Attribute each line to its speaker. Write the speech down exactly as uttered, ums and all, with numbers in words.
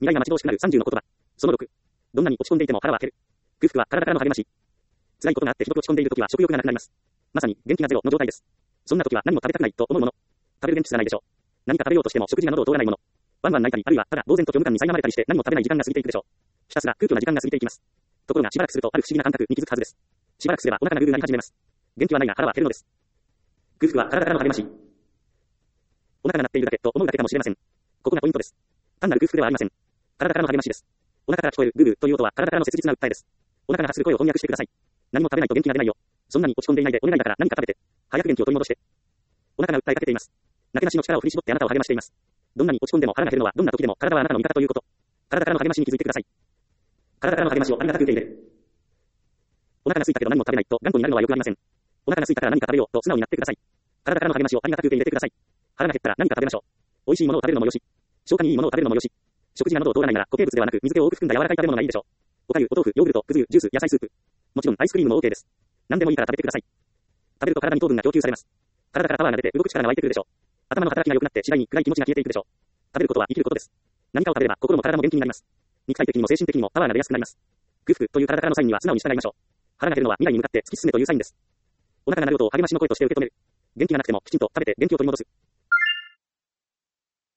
Speaker 1: 未来が待ち遠しくなるさんじゅうの言葉。そのろく。どんなに落ち込んでいても腹は開ける。空腹は体からの励まし。辛いことがあってひどく落ち込んでいるときは食欲がなくなります。まさに元気がゼロの状態です。そんなときは何も食べたくないと思うもの。食べる元気すらないでしょう。何か食べようとしても食事が喉を通らないもの。ワンワン泣いたり、あるいはただ呆然と虚無感に苛まれたりして何も食べない時間が過ぎていくでしょう。ひたすら空虚な時間が過ぎていきます。ところがしばらくするとある不思議な感覚に気づくはずです。しばらくすればお腹がグーグーなり始めます。元気はないが腹は減るのです。空腹は体からの励まし。お腹が鳴っているだけと思うだけかもしれません。ここがポイントです。単なる空腹ではありません。体からの励ましです。お腹から聞こえるグーグーという音は体からの切実な訴えです。お腹が発する声を翻訳してください。何も食べないと元気が出ないよ。そんなに落ち込んでいないでお願いだから何か食べて。早く元気を取り戻して。お腹が訴えかけています。なけなしの力を振り絞ってあなたを励ましています。どんなに落ち込んでも腹が減るのはどんな時でも体はあなたの味方ということ。体からの励ましに気づいてください。体からの励ましをありがたく受け入れる。お腹が空いたけど何も食べないと頑固になるのはよくありません。お腹が空いたから何か食べようと素直になってください。体からの励ましをありがたく受け入れてください。腹が減ったら何か食べましょう。美味しいものを食べるのもよし。消化にいいものを食べるのもよし。食事が喉を通らないなら固形物ではなく水気を多く含んだ柔らかい食べ物がいいでしょう。おかゆ、お豆腐、ヨーグルト、くず湯、ジュース、野菜スープ。もちろんアイスクリームも OK です。何でもいいから食べてください。食べると体に糖分が供給されます。体からパワーが出て動く力が湧いてくるでしょう。頭の働きが良くなって次第に暗い気持ちが消えていくでしょう。食べることは生きることです。何かを食べれば心も体も元気になります。肉体的にも精神的にもパワーが出やすくなります。空腹という体からのサインには素直に従いましょう。腹が減るのは未来に向かって突き進めというサインです。お腹が鳴る音を励ましの声として受け止める。元気がなくてもきちんと食べて元気を取り戻す。